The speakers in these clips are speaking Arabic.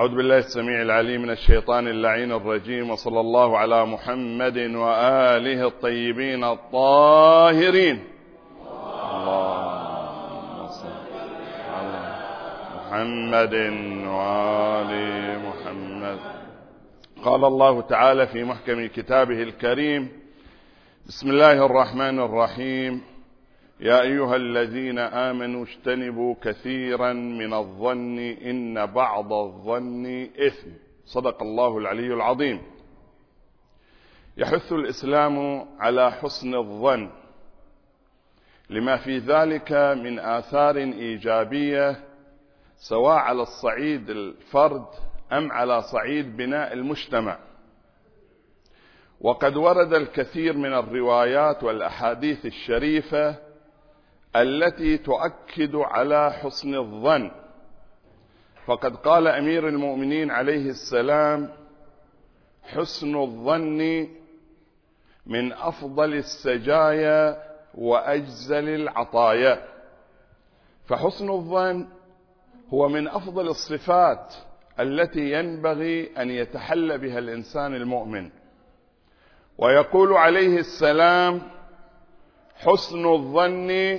أعوذ بالله السميع العليم من الشيطان اللعين الرجيم، وصلى الله على محمد وآله الطيبين الطاهرين. اللهم صل على محمد وآل محمد. قال الله تعالى في محكم كتابه الكريم: بسم الله الرحمن الرحيم. يا أيها الذين آمنوا اجتنبوا كثيرا من الظن إن بعض الظن إثم. صدق الله العلي العظيم. يحث الإسلام على حسن الظن لما في ذلك من آثار إيجابية، سواء على الصعيد الفرد أم على صعيد بناء المجتمع. وقد ورد الكثير من الروايات والأحاديث الشريفة التي تؤكد على حسن الظن، فقد قال أمير المؤمنين عليه السلام: حسن الظن من أفضل السجايا وأجزل العطايا. فحسن الظن هو من أفضل الصفات التي ينبغي أن يتحلى بها الإنسان المؤمن. ويقول عليه السلام: حسن الظن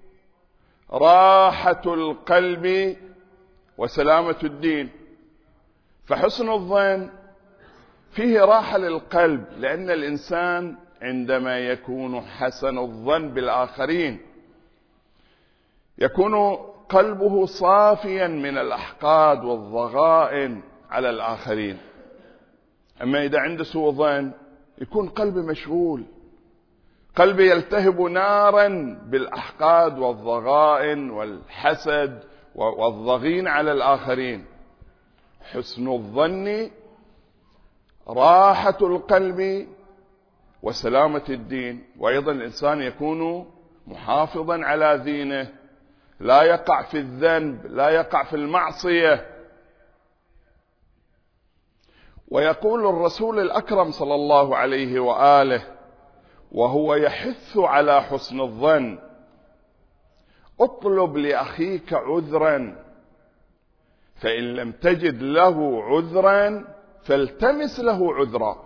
راحة القلب وسلامة الدين. فحسن الظن فيه راحة للقلب، لأن الإنسان عندما يكون حسن الظن بالآخرين يكون قلبه صافيا من الأحقاد والضغائن على الآخرين. أما إذا عنده سوء ظن يكون قلبه مشغول، قلبه يلتهب نارا بالأحقاد والضغائن والحسد والضغين على الآخرين. حسن الظن راحة القلب وسلامة الدين. وأيضا الإنسان يكون محافظا على دينه، لا يقع في الذنب، لا يقع في المعصية. ويقول الرسول الأكرم صلى الله عليه وآله وهو يحث على حسن الظن: اطلب لأخيك عذرا، فإن لم تجد له عذرا فالتمس له عذرا.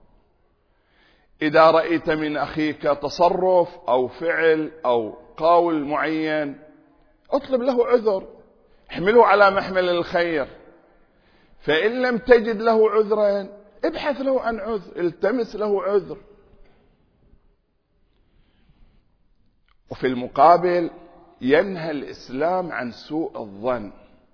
إذا رأيت من أخيك تصرف أو فعل أو قول معين اطلب له عذر، احمله على محمل الخير. فإن لم تجد له عذرا ابحث له عن عذر، التمس له عذر. وفي المقابل ينهى الإسلام عن سوء الظن،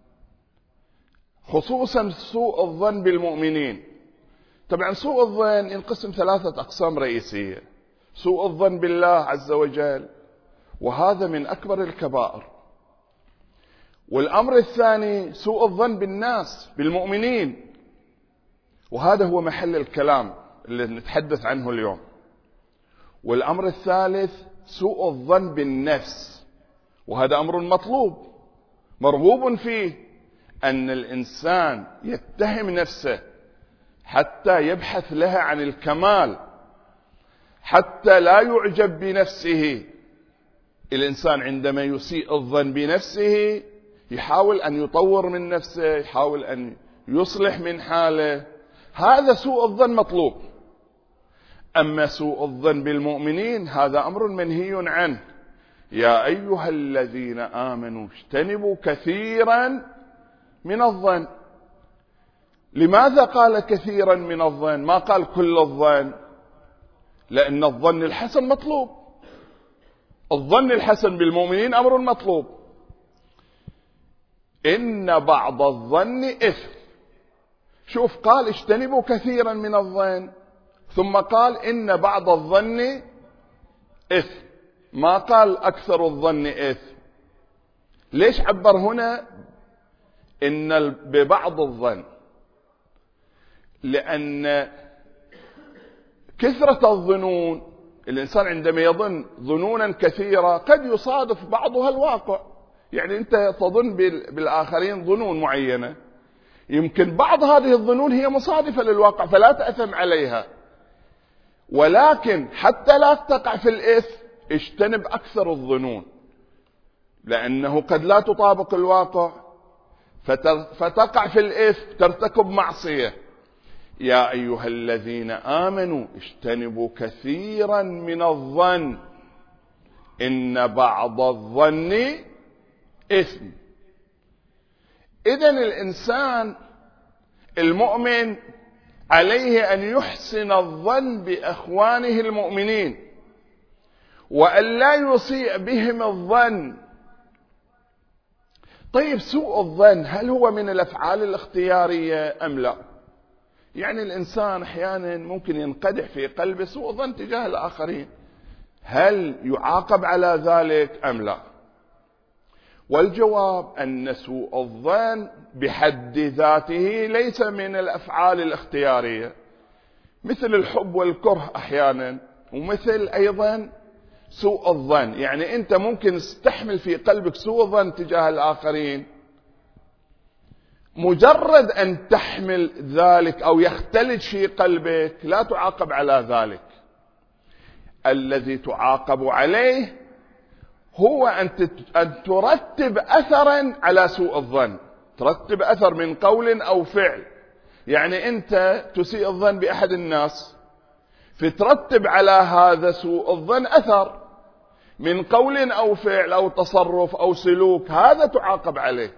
خصوصا سوء الظن بالمؤمنين. طبعا سوء الظن ينقسم 3 أقسام رئيسية: سوء الظن بالله عز وجل، وهذا من أكبر الكبائر. والأمر الثاني سوء الظن بالناس بالمؤمنين، وهذا هو محل الكلام اللي نتحدث عنه اليوم. والأمر الثالث سوء الظن بالنفس، وهذا أمر مطلوب مرغوب فيه، أن الإنسان يتهم نفسه حتى يبحث لها عن الكمال، حتى لا يعجب بنفسه. الإنسان عندما يسيء الظن بنفسه يحاول أن يطور من نفسه، يحاول أن يصلح من حاله. هذا سوء الظن مطلوب. أما سوء الظن بالمؤمنين هذا أمر منهي عنه. يا أيها الذين آمنوا اجتنبوا كثيرا من الظن. لماذا قال كثيرا من الظن؟ ما قال كل الظن، لأن الظن الحسن مطلوب. الظن الحسن بالمؤمنين أمر مطلوب. إن بعض الظن إثم. شوف، قال اجتنبوا كثيرا من الظن، ثم قال إن بعض الظن إثم، ما قال أكثر الظن إثم. ليش عبر هنا إن ببعض الظن؟ لأن كثرة الظنون، الإنسان عندما يظن ظنونا كثيرة قد يصادف بعضها الواقع. يعني أنت تظن بالآخرين ظنون معينة، يمكن بعض هذه الظنون هي مصادفة للواقع فلا تأثم عليها. ولكن حتى لا تقع في الإثم اجتنب أكثر الظنون، لأنه قد لا تطابق الواقع، فتقع في الإثم، ترتكب معصية. يا أيها الذين آمنوا اجتنبوا كثيرا من الظن إن بعض الظن إثم. إذن الإنسان المؤمن عليه أن يحسن الظن بإخوانه المؤمنين وأن لا يسيء بهم الظن. طيب سوء الظن هل هو من الأفعال الاختيارية أم لا؟ يعني الإنسان أحيانا ممكن ينقدح في قلبه سوء ظن تجاه الآخرين، هل يعاقب على ذلك أم لا؟ والجواب أن سوء الظن بحد ذاته ليس من الأفعال الاختيارية، مثل الحب والكره أحيانا، ومثل أيضا سوء الظن. يعني أنت ممكن تستحمل في قلبك سوء الظن تجاه الآخرين، مجرد أن تحمل ذلك أو يختلج في قلبك لا تعاقب على ذلك. الذي تعاقب عليه هو أن ترتب أثرا على سوء الظن، ترتب أثر من قول أو فعل. يعني أنت تسيء الظن بأحد الناس، فترتب على هذا سوء الظن أثر من قول أو فعل أو تصرف أو سلوك، هذا تعاقب عليه.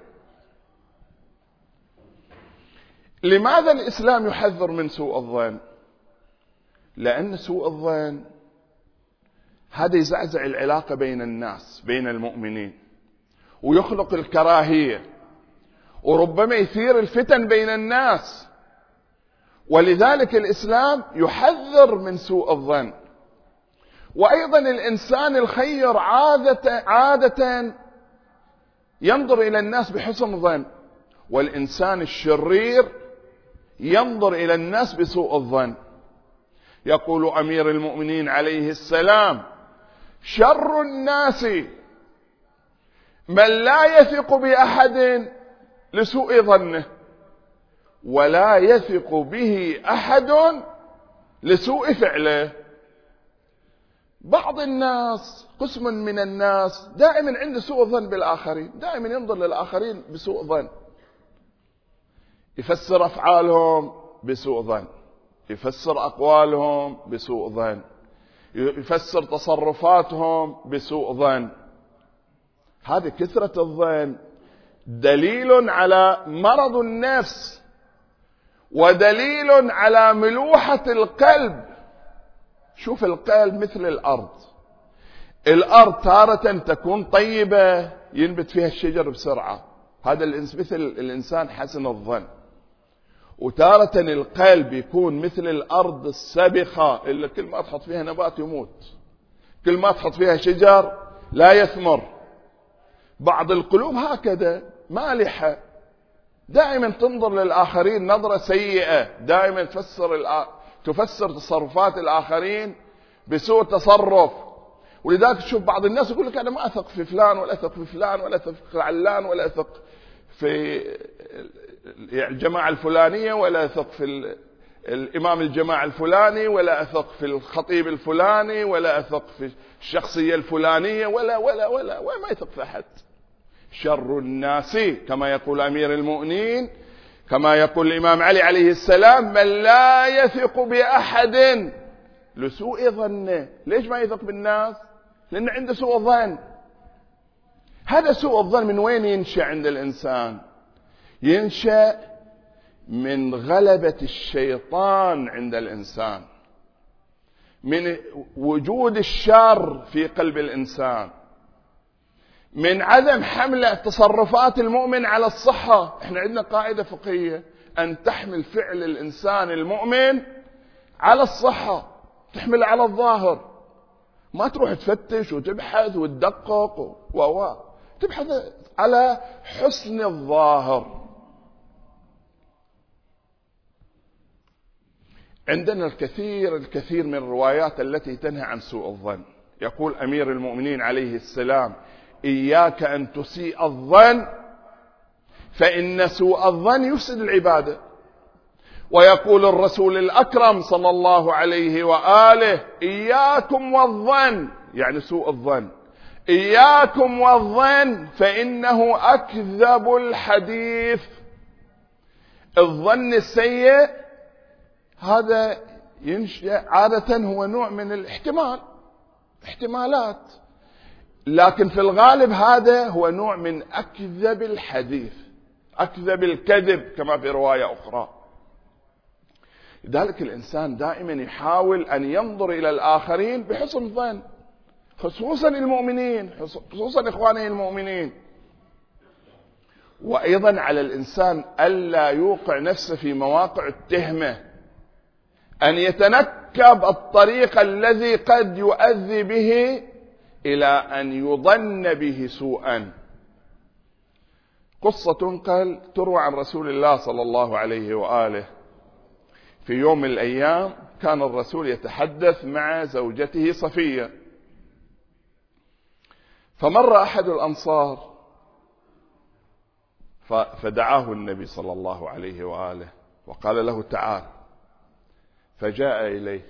لماذا الإسلام يحذر من سوء الظن؟ لأن سوء الظن هذا يزعزع العلاقة بين الناس، بين المؤمنين، ويخلق الكراهية، وربما يثير الفتن بين الناس. ولذلك الإسلام يحذر من سوء الظن. وأيضا الإنسان الخير عادة ينظر إلى الناس بحسن ظن، والإنسان الشرير ينظر إلى الناس بسوء الظن. يقول أمير المؤمنين عليه السلام: شر الناس من لا يثق بأحد لسوء ظنه، ولا يثق به أحد لسوء فعله. بعض الناس، قسم من الناس، دائما عنده سوء ظن بالآخرين، دائما ينظر للآخرين بسوء ظن، يفسر أفعالهم بسوء ظن، يفسر أقوالهم بسوء ظن، يفسر تصرفاتهم بسوء ظن. هذه كثرة الظن دليل على مرض النفس، ودليل على ملوحة القلب. شوف القلب مثل الأرض، الأرض تارة تكون طيبة ينبت فيها الشجر بسرعة، هذا مثل الإنسان حسن الظن. وتارة القلب يكون مثل الأرض السبخة اللي كل ما تحط فيها نبات يموت، كل ما تحط فيها شجر لا يثمر. بعض القلوب هكذا مالحة، دائما تنظر للآخرين نظرة سيئة، دائما تفسر تصرفات الآخرين بسوء تصرف. ولذلك تشوف بعض الناس يقول لك أنا ما أثق في فلان ولا أثق في فلان ولا أثق في علان ولا أثق في الجماعة الفلانية ولا أثق في الإمام الجماعة الفلاني ولا أثق في الخطيب الفلاني ولا أثق في الشخصية الفلانية وما يثق في أحد. شر الناس كما يقول أمير المؤمنين، كما يقول الإمام علي عليه السلام: من لا يثق بأحد لسوء ظنه. ليش ما يثق بالناس؟ لأن عنده سوء ظن. هذا سوء الظن من وين ينشأ عند الإنسان؟ ينشأ من غلبة الشيطان عند الإنسان، من وجود الشر في قلب الإنسان، من عدم حمل تصرفات المؤمن على الصحة. احنا عندنا قاعدة فقهية أن تحمل فعل الإنسان المؤمن على الصحة، تحمل على الظاهر، ما تروح تفتش وتبحث وتدقق تبحث على حسن الظاهر. عندنا الكثير من الروايات التي تنهى عن سوء الظن. يقول أمير المؤمنين عليه السلام: إياك أن تسيء الظن فإن سوء الظن يفسد العبادة. ويقول الرسول الأكرم صلى الله عليه وآله: إياكم والظن، يعني سوء الظن، إياكم والظن فإنه أكذب الحديث. الظن السيء هذا ينشأ عادة هو نوع من الاحتمال، احتمالات، لكن في الغالب هذا هو نوع من أكذب الحديث، أكذب الكذب كما في رواية أخرى. لذلك الإنسان دائما يحاول أن ينظر إلى الآخرين بحسن ظن، خصوصا المؤمنين، خصوصا إخوانه المؤمنين. وأيضا على الإنسان ألا يوقع نفسه في مواقع التهمة، أن يتنكب الطريق الذي قد يؤذي به إلى أن يظن به سوءا. قصة تنقل تروى عن رسول الله صلى الله عليه وآله. في يوم من الأيام كان الرسول يتحدث مع زوجته صفية، فمر أحد الأنصار فدعاه النبي صلى الله عليه وآله وقال له تعال، فجاء إليه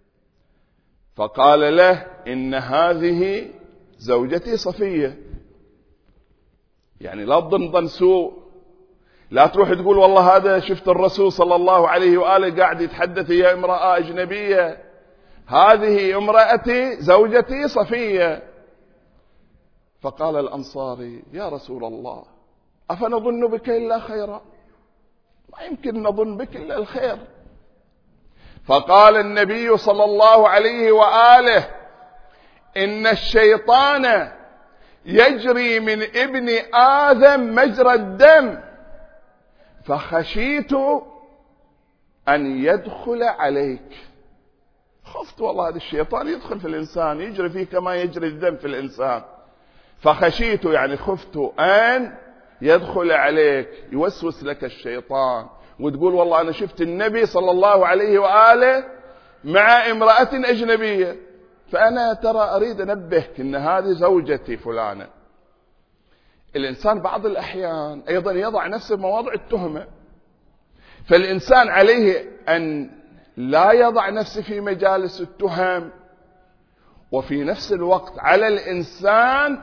فقال له إن هذه زوجتي صفية، يعني لا تظن ظن سوء، لا تروح تقول والله هذا شفت الرسول صلى الله عليه وآله قاعد يتحدث هي امرأة أجنبية، هذه امرأتي زوجتي صفية. فقال الأنصاري يا رسول الله أفنظن بك إلا خيرا؟ ما يمكن نظن بك إلا الخير. فقال النبي صلى الله عليه وآله إن الشيطان يجري من ابن آدم مجرى الدم، فخشيت أن يدخل عليك. خفت والله هذا الشيطان يدخل في الإنسان، يجري فيه كما يجري الدم في الإنسان، فخشيت يعني خفت أن يدخل عليك، يوسوس لك الشيطان وتقول والله أنا شفت النبي صلى الله عليه وآله مع امرأة أجنبية، فأنا ترى أريد أنبهك إن هذه زوجتي فلانة. الإنسان بعض الأحيان أيضا يضع نفسه بمواضع التهمة، فالإنسان عليه أن لا يضع نفسه في مجالس التهم، وفي نفس الوقت على الإنسان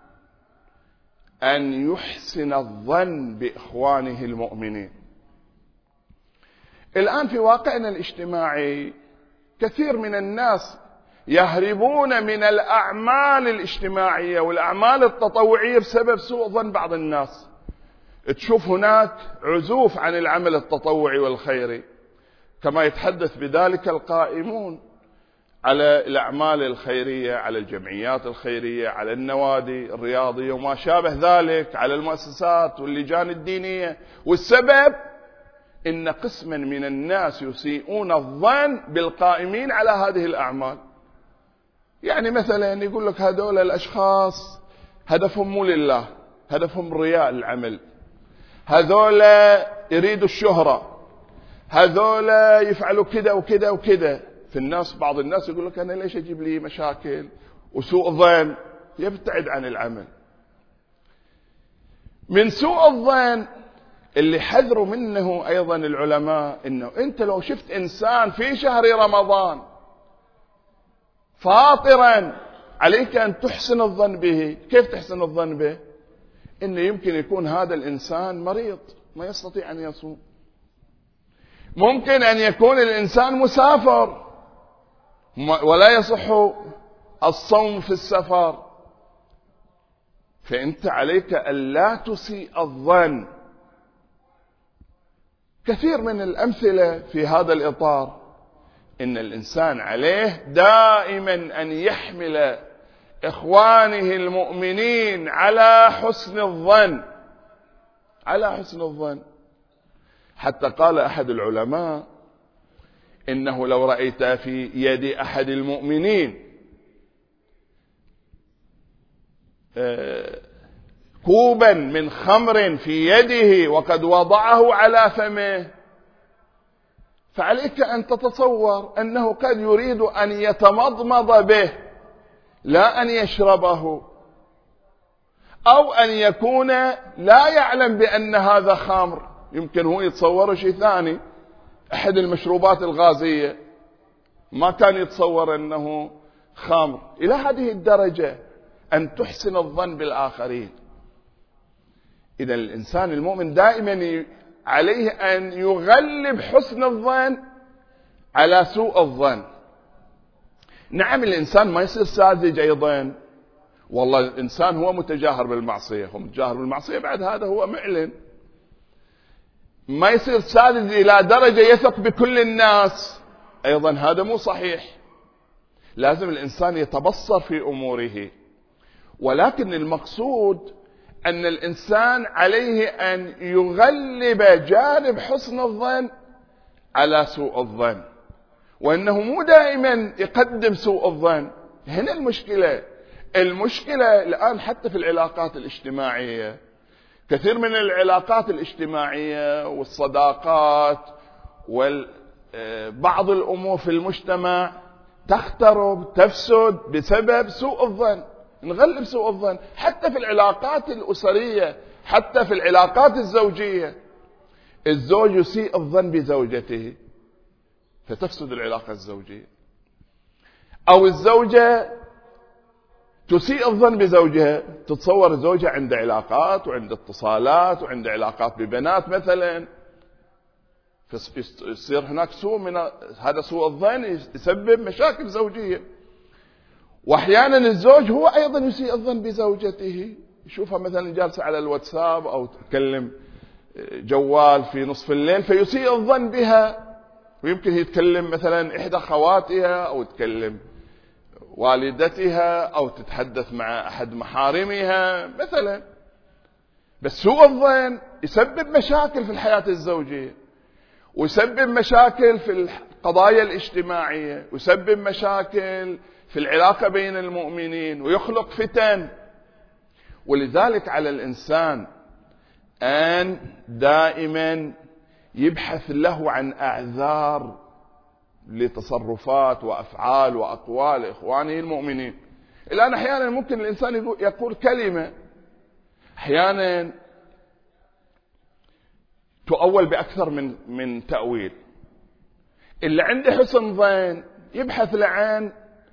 أن يحسن الظن بإخوانه المؤمنين. الآن في واقعنا الاجتماعي كثير من الناس يهربون من الأعمال الاجتماعية والأعمال التطوعية بسبب سوء ظن بعض الناس. تشوف هناك عزوف عن العمل التطوعي والخيري، كما يتحدث بذلك القائمون على الأعمال الخيرية، على الجمعيات الخيرية، على النوادي الرياضية وما شابه ذلك، على المؤسسات واللجان الدينية. والسبب إن قسما من الناس يسيئون الظن بالقائمين على هذه الأعمال. يعني مثلا يقول لك هذول الأشخاص هدفهم مو لله، هدفهم رياء العمل، هذول يريدوا الشهرة، هذول يفعلوا كذا وكذا وكذا. في الناس بعض الناس يقول لك أنا ليش أجيب لي مشاكل وسوء ظن، يبتعد عن العمل. من سوء الظن اللي حذروا منه أيضا العلماء، إنه أنت لو شفت إنسان في شهر رمضان فاطرا عليك أن تحسن الظن به. كيف تحسن الظن به؟ إنه يمكن يكون هذا الإنسان مريض ما يستطيع أن يصوم، ممكن أن يكون الإنسان مسافر ولا يصح الصوم في السفر، فأنت عليك ألا تسيء الظن. كثير من الأمثلة في هذا الإطار، إن الإنسان عليه دائما أن يحمل إخوانه المؤمنين على حسن الظن، على حسن الظن. حتى قال أحد العلماء إنه لو رأيت في يد أحد المؤمنين كوبا من خمر في يده وقد وضعه على فمه، فعليك أن تتصور أنه قد يريد أن يتمضمض به لا أن يشربه، أو أن يكون لا يعلم بأن هذا خمر، يمكن هو يتصور شيء ثاني، أحد المشروبات الغازية، ما كان يتصور أنه خمر. إلى هذه الدرجة أن تحسن الظن بالآخرين. إذا الإنسان المؤمن دائما عليه أن يغلب حسن الظن على سوء الظن. نعم الإنسان ما يصير ساذج أيضا، والله الإنسان هو متجاهر بالمعصية، هو متجاهر بالمعصية بعد هذا هو معلن، ما يصير ساذج إلى درجة يثق بكل الناس، أيضا هذا مو صحيح. لازم الإنسان يتبصر في أموره، ولكن المقصود أن الإنسان عليه أن يغلب جانب حسن الظن على سوء الظن، وأنه مو دائما يقدم سوء الظن. هنا المشكلة الآن حتى في العلاقات الاجتماعية، كثير من العلاقات الاجتماعية والصداقات وبعض الأمور في المجتمع تخترب تفسد بسبب سوء الظن. نغلب سوء الظن حتى في العلاقات الأسرية، حتى في العلاقات الزوجية. الزوج يسيء الظن بزوجته فتفسد العلاقة الزوجية، أو الزوجة تسيء الظن بزوجها، تتصور زوجها عنده علاقات وعنده اتصالات وعنده علاقات ببنات مثلا، فيصير هناك سوء من هذا سوء الظن يسبب مشاكل زوجية. واحيانا الزوج هو ايضا يسيء الظن بزوجته، يشوفها مثلا جالسة على الواتساب او تتكلم جوال في نصف الليل فيسيء الظن بها، ويمكن يتكلم مثلا احدى خواتها او تكلم والدتها او تتحدث مع احد محارمها مثلا. بس سوء الظن يسبب مشاكل في الحياة الزوجية، ويسبب مشاكل في القضايا الاجتماعية، ويسبب مشاكل في العلاقة بين المؤمنين، ويخلق فتن. ولذلك على الإنسان أن دائما يبحث له عن أعذار لتصرفات وأفعال وأقوال إخوانه المؤمنين. الآن أحيانا ممكن الإنسان يقول كلمة أحيانا تؤول بأكثر من تأويل. اللي عنده حسن ظن يبحث لعن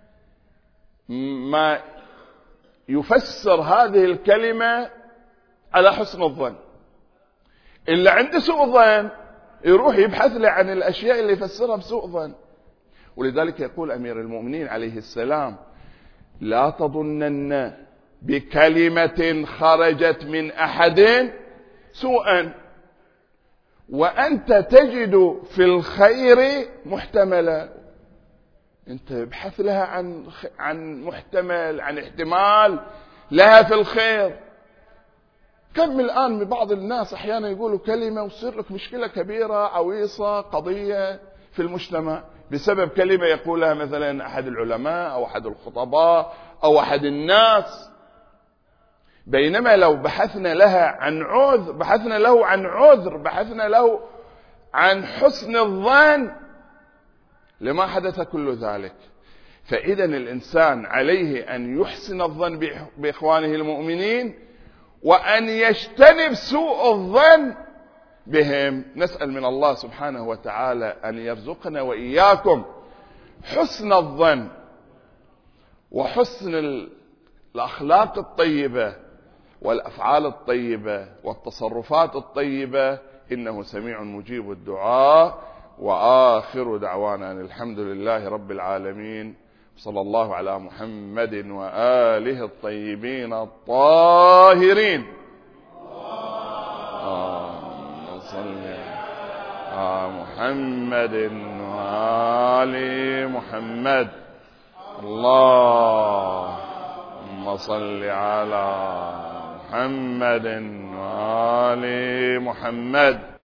ما يفسر هذه الكلمة على حسن الظن. اللي عنده سوء ظن يروح يبحث له عن الأشياء اللي يفسرها بسوء ظن. ولذلك يقول أمير المؤمنين عليه السلام: لا تظنن بكلمة خرجت من أحد سوءا وأنت تجد في الخير محتملا. أنت ابحث لها عن محتمل، عن احتمال لها في الخير. كم الآن من بعض الناس أحيانا يقولوا كلمة وتصير لك مشكلة كبيرة عويصة قضية في المجتمع بسبب كلمة يقولها مثلا أحد العلماء أو أحد الخطباء أو أحد الناس، بينما لو بحثنا لها عن عذر، بحثنا له عن عذر، بحثنا له عن حسن الظن لما حدث كل ذلك. فإذا الإنسان عليه أن يحسن الظن بإخوانه المؤمنين وأن يجتنب سوء الظن بهم. نسأل من الله سبحانه وتعالى أن يرزقنا وإياكم حسن الظن وحسن الأخلاق الطيبة والأفعال الطيبة والتصرفات الطيبة، إنه سميع مجيب الدعاء. وآخر دعوانا أن الحمد لله رب العالمين، صلى الله على محمد وآله الطيبين الطاهرين. اللهم صل على محمد وآل محمد. اللهم صل على محمد وآل محمد.